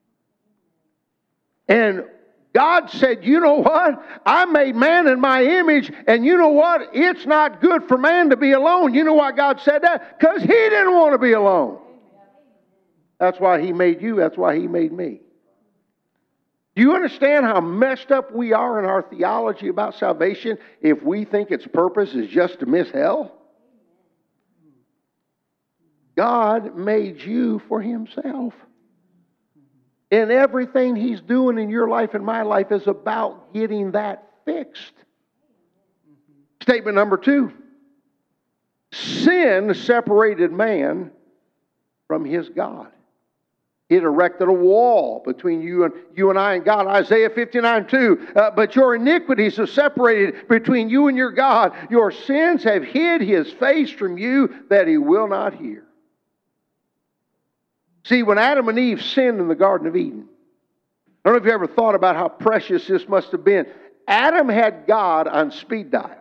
And God said, you know what? I made man in my image, and you know what? It's not good for man to be alone. You know why God said that? Because He didn't want to be alone. That's why He made you. That's why He made me. Do you understand how messed up we are in our theology about salvation if we think its purpose is just to miss hell? God made you for Himself. And everything He's doing in your life and my life is about getting that fixed. Statement number 2. Sin separated man from his God. It erected a wall between you and I and God. Isaiah 59:2. But your iniquities have separated between you and your God. Your sins have hid His face from you that He will not hear. See, when Adam and Eve sinned in the Garden of Eden, I don't know if you ever thought about how precious this must have been. Adam had God on speed dial.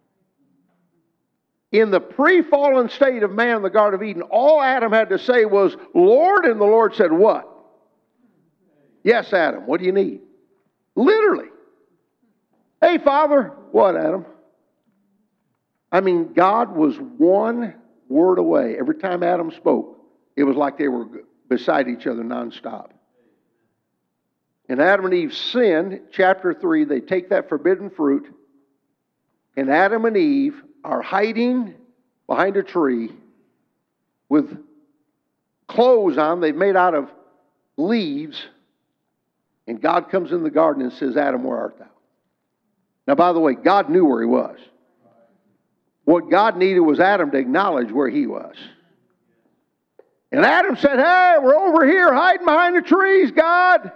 In the pre-fallen state of man in the Garden of Eden, all Adam had to say was, Lord, and the Lord said, what? Yes, Adam, what do you need? Literally. Hey, Father. What, Adam? I mean, God was one word away. Every time Adam spoke, it was like they were beside each other nonstop. And Adam and Eve sinned, chapter 3, they take that forbidden fruit, and Adam and Eve are hiding behind a tree with clothes on they've made out of leaves, and God comes in the garden and says, Adam, where art thou? Now, by the way, God knew where he was. What God needed was Adam to acknowledge where he was. And Adam said, hey, we're over here hiding behind the trees, God.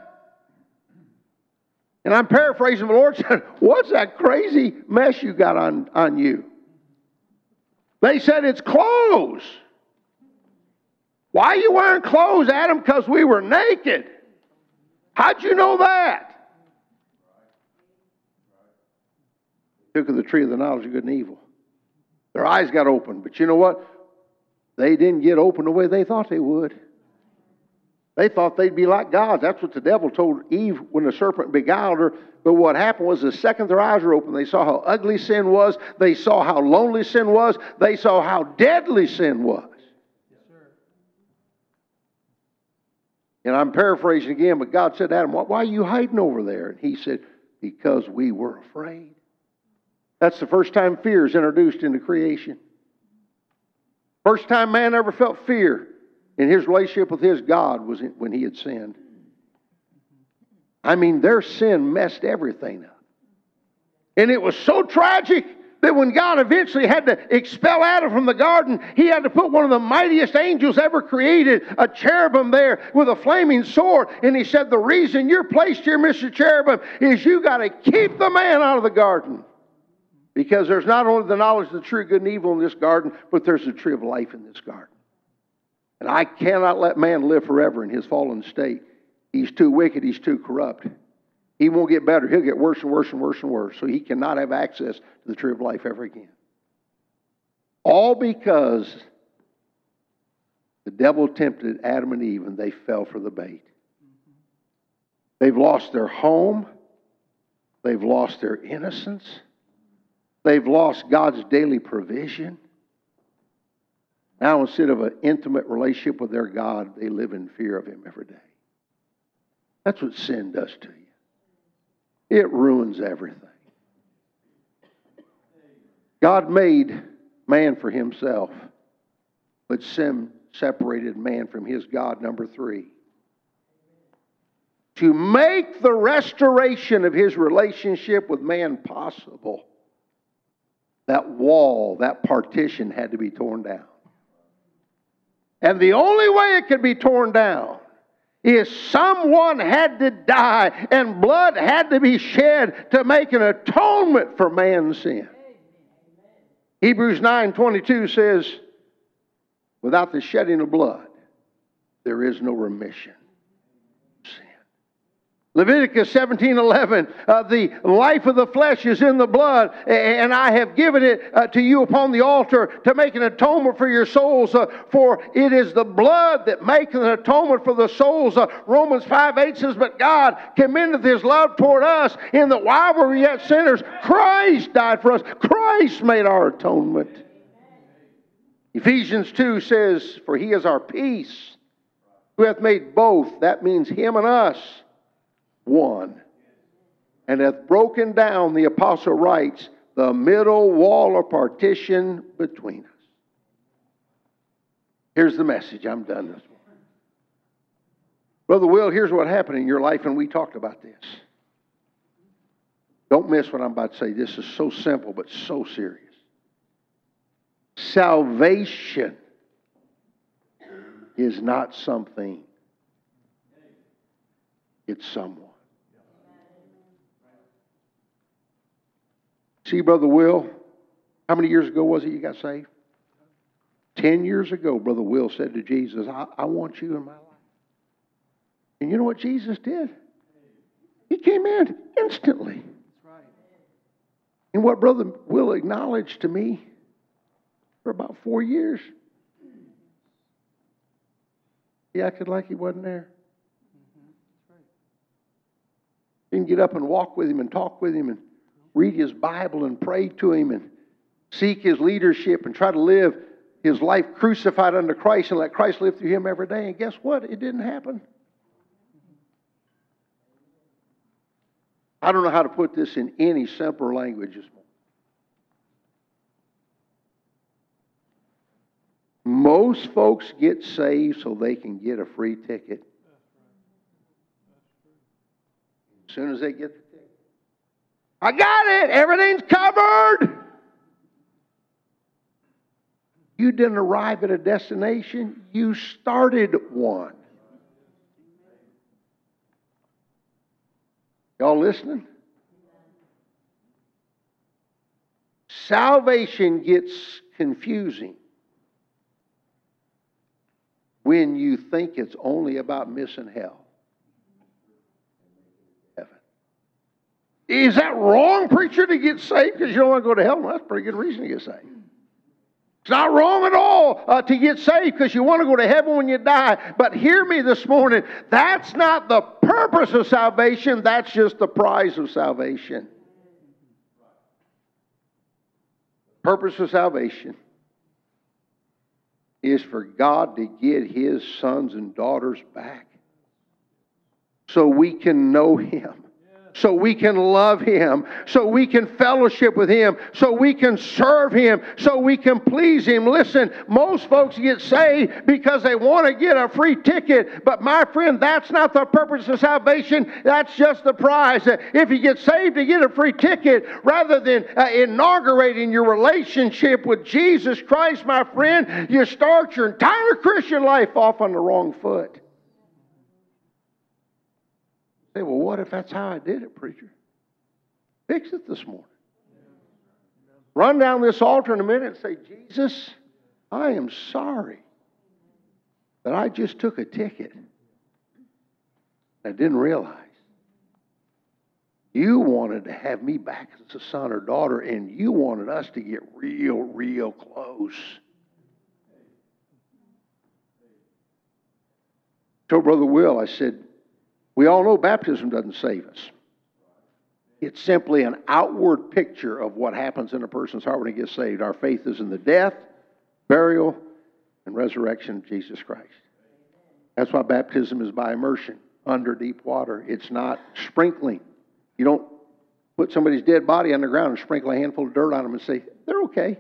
And I'm paraphrasing, the Lord said, what's that crazy mess you got on you? They said, it's clothes. Why are you wearing clothes, Adam? Because we were naked. How'd you know that? Took of the tree of the knowledge of good and evil. Their eyes got open. But you know what? They didn't get open the way they thought they would. They thought they'd be like God. That's what the devil told Eve when the serpent beguiled her. But what happened was the second their eyes were open, they saw how ugly sin was. They saw how lonely sin was. They saw how deadly sin was. Yes, sir. And I'm paraphrasing again, but God said, Adam, why are you hiding over there? And he said, because we were afraid. That's the first time fear is introduced into creation. First time man ever felt fear in his relationship with his God was when he had sinned. I mean, their sin messed everything up. And it was so tragic that when God eventually had to expel Adam from the garden, he had to put one of the mightiest angels ever created, a cherubim there with a flaming sword. And he said, the reason you're placed here, Mr. Cherubim, is you got to keep the man out of the garden. Because there's not only the knowledge of the true good and evil in this garden, but there's the tree of life in this garden. And I cannot let man live forever in his fallen state. He's too wicked. He's too corrupt. He won't get better. He'll get worse and worse and worse and worse. So he cannot have access to the tree of life ever again. All because the devil tempted Adam and Eve and they fell for the bait. They've lost their home. They've lost their innocence. They've lost God's daily provision. Now, instead of an intimate relationship with their God, they live in fear of Him every day. That's what sin does to you. It ruins everything. God made man for Himself, but sin separated man from his God, number 3. To make the restoration of His relationship with man possible, that wall, that partition had to be torn down. And the only way it could be torn down is someone had to die and blood had to be shed to make an atonement for man's sin. Hebrews 9:22 says, without the shedding of blood, there is no remission. Leviticus 17:11, the life of the flesh is in the blood, and I have given it to you upon the altar to make an atonement for your souls, for it is the blood that maketh an atonement for the souls. Romans 5:8 says, but God commendeth His love toward us in that while we were yet sinners, Christ died for us. Christ made our atonement. Ephesians 2 says, for He is our peace, who hath made both, that means Him and us, one, and hath broken down, the apostle writes, the middle wall of partition between us. Here's the message. I'm done this morning. Brother Will, here's what happened in your life, and we talked about this. Don't miss what I'm about to say. This is so simple, but so serious. Salvation is not something. It's someone. See, Brother Will, how many years ago was it you got saved? 10 years ago, Brother Will said to Jesus, I want you in my life. And you know what Jesus did? He came in instantly. That's right. And what Brother Will acknowledged to me for about 4 years, he acted like he wasn't there. Didn't get up and walk with him and talk with him and read his Bible and pray to him and seek his leadership and try to live his life crucified unto Christ and let Christ live through him every day. And guess what? It didn't happen. I don't know how to put this in any simpler language this morning. Most folks get saved so they can get a free ticket. As soon as they get the ticket, I got it. Everything's covered. You didn't arrive at a destination. You started one. Y'all listening? Salvation gets confusing when you think it's only about missing hell. Is that wrong, preacher, to get saved because you don't want to go to hell? Well, that's a pretty good reason to get saved. It's not wrong at all to get saved because you want to go to heaven when you die. But hear me this morning. That's not the purpose of salvation. That's just the prize of salvation. Purpose of salvation is for God to get His sons and daughters back so we can know Him. so we can love Him, so we can fellowship with Him, so we can serve Him, so we can please Him. Listen, most folks get saved because they want to get a free ticket, but my friend, that's not the purpose of salvation. That's just the prize. If you get saved to get a free ticket, rather than inaugurating your relationship with Jesus Christ, my friend, you start your entire Christian life off on the wrong foot. Say, well, what if that's how I did it, preacher? Fix it this morning. Run down this altar in a minute and say, Jesus, I am sorry that I just took a ticket. I didn't realize you wanted to have me back as a son or daughter, and you wanted us to get real, real close. I told Brother Will, I said, we all know baptism doesn't save us. It's simply an outward picture of what happens in a person's heart when he gets saved. Our faith is in the death, burial, and resurrection of Jesus Christ. That's why baptism is by immersion, under deep water. It's not sprinkling. You don't put somebody's dead body underground and sprinkle a handful of dirt on them and say, they're okay.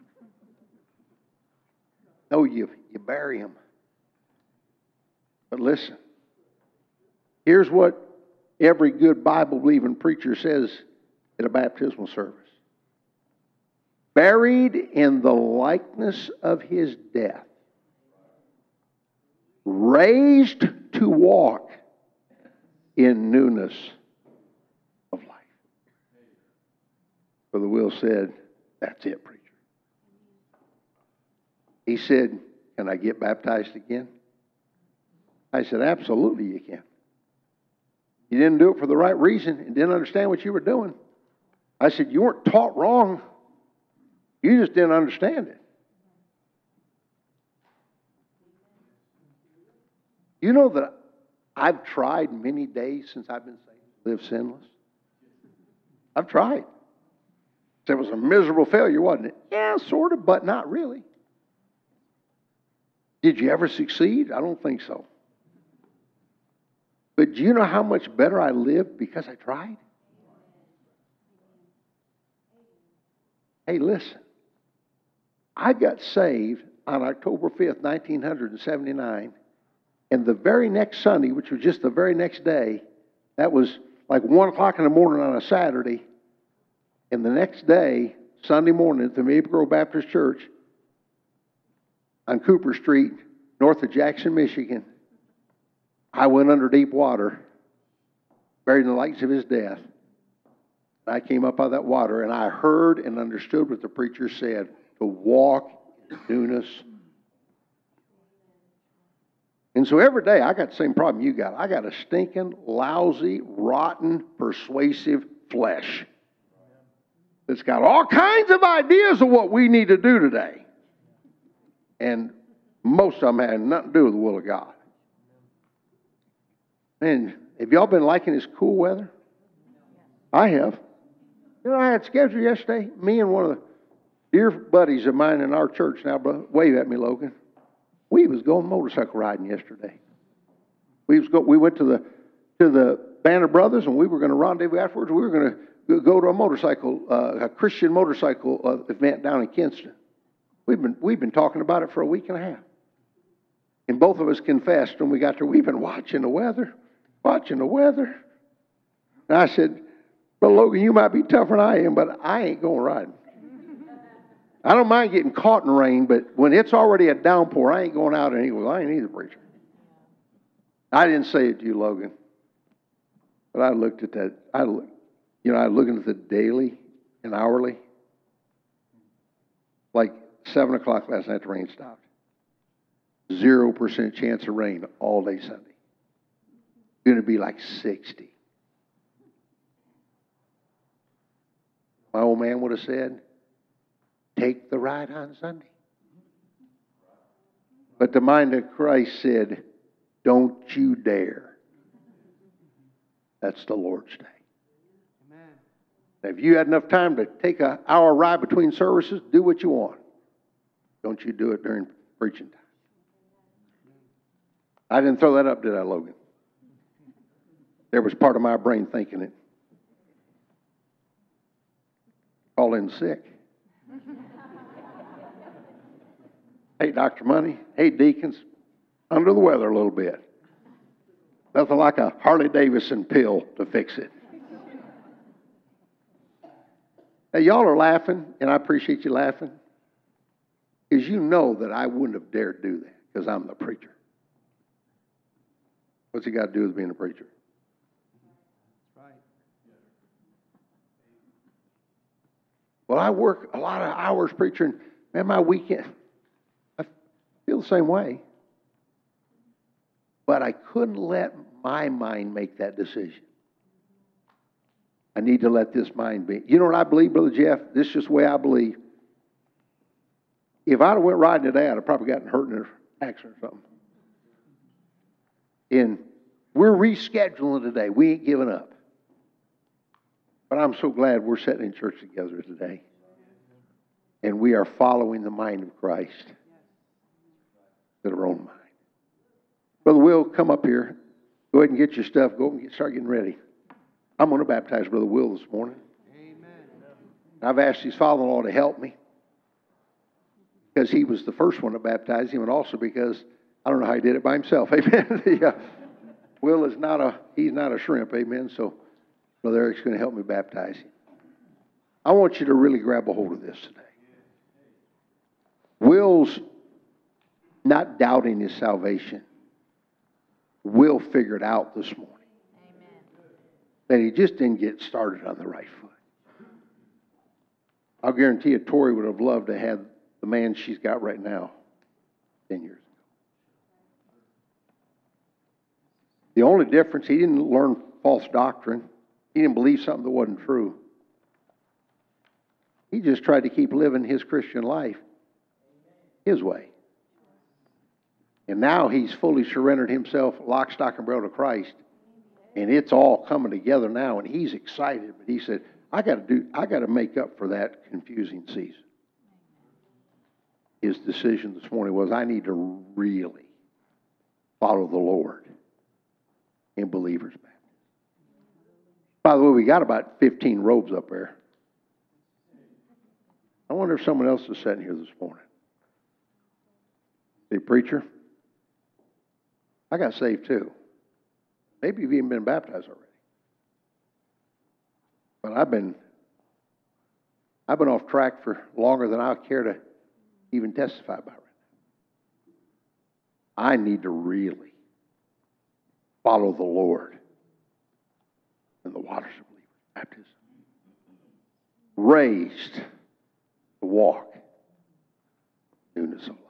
No, you bury them. But listen. Here's what every good Bible-believing preacher says at a baptismal service. Buried in the likeness of His death, raised to walk in newness of life. Brother Will said, that's it, preacher. He said, can I get baptized again? I said, absolutely you can. You didn't do it for the right reason and didn't understand what you were doing. I said, you weren't taught wrong. You just didn't understand it. You know that I've tried many days since I've been saved to live sinless. I've tried. It was a miserable failure, wasn't it? Yeah, sort of, but not really. Did you ever succeed? I don't think so. But do you know how much better I lived because I tried? Hey, listen. I got saved on October 5th, 1979, and the very next Sunday, which was just the very next day, that was like 1 o'clock in the morning on a Saturday, and the next day, Sunday morning, at the Maple Grove Baptist Church on Cooper Street, north of Jackson, Michigan, I went under deep water, buried in the likeness of His death. I came up out of that water, and I heard and understood what the preacher said, to walk in newness. And so every day, I got the same problem you got. I got a stinking, lousy, rotten, persuasive flesh that's got all kinds of ideas of what we need to do today. And most of them have nothing to do with the will of God. Man, have y'all been liking this cool weather? I have. You know, I had scheduled yesterday, me and one of the dear buddies of mine in our church now, wave at me, Logan. We was going motorcycle riding yesterday. We went to the Banner Brothers, and we were going to rendezvous afterwards. We were going to go to a Christian motorcycle event down in Kinston. We've been talking about it for a week and a half. And both of us confessed when we got there, we've been watching the weather. And I said, Brother Logan, you might be tougher than I am, but I ain't going riding. I don't mind getting caught in rain, but when it's already a downpour, I ain't going out. And he goes, I ain't either, preacher. I didn't say it to you, Logan. But I looked at that. I was looking at the daily and hourly. Like 7 o'clock last night, the rain stopped. 0% chance of rain all day Sunday. Going to be like 60. My old man would have said, take the ride on Sunday. But the mind of Christ said, don't you dare. That's the Lord's day. Amen. Now, if you had enough time to take an hour ride between services, do what you want. Don't you do it during preaching time. I didn't throw that up, did I, Logan? There was part of my brain thinking it. feeling sick. Hey, Dr. Money. Hey, deacons. Under the weather a little bit. Nothing like a Harley Davidson pill to fix it. Now, y'all are laughing, and I appreciate you laughing, because you know that I wouldn't have dared do that, because I'm the preacher. What's he got to do with being a preacher? Right. Well, I work a lot of hours preaching. Man, my weekend, I feel the same way. But I couldn't let my mind make that decision. I need to let this mind be. You know what I believe, Brother Jeff? This is just the way I believe. If I'd have went riding today, I'd have probably gotten hurt in an accident or something. And we're rescheduling today. We ain't giving up. But I'm so glad we're sitting in church together today. And we are following the mind of Christ to our own mind. Brother Will, come up here. Go ahead and get your stuff. Go and start getting ready. I'm going to baptize Brother Will this morning. Amen. I've asked his father-in-law to help me, because he was the first one to baptize him, and also because I don't know how he did it by himself. Amen. Will is he's not a shrimp. Amen. So Brother Eric's going to help me baptize him. I want you to really grab a hold of this today. Will's not doubting his salvation. Will figured out this morning that he just didn't get started on the right foot. I'll guarantee you, Tori would have loved to have the man she's got right now 10 years ago. The only difference, he didn't learn false doctrine. He didn't believe something that wasn't true. He just tried to keep living his Christian life his way. And now he's fully surrendered himself, lock, stock, and barrel to Christ. And it's all coming together now, and he's excited. But he said, I got to make up for that confusing season. His decision this morning was, I need to really follow the Lord in believers' baptism. By the way, we got about 15 robes up there. I wonder if someone else is sitting here this morning. Say, preacher, I got saved too. Maybe you've even been baptized already. But I've been off track for longer than I care to even testify about right now. I need to really follow the Lord in the waters of baptism. Raised to walk newness of life.